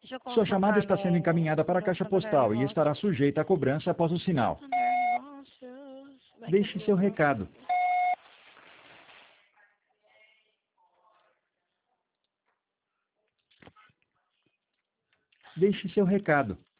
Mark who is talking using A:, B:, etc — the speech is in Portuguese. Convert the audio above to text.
A: Sua chamada está sendo encaminhada para a caixa postal e estará sujeita a cobrança após o sinal. Deixe seu recado. Deixe seu recado.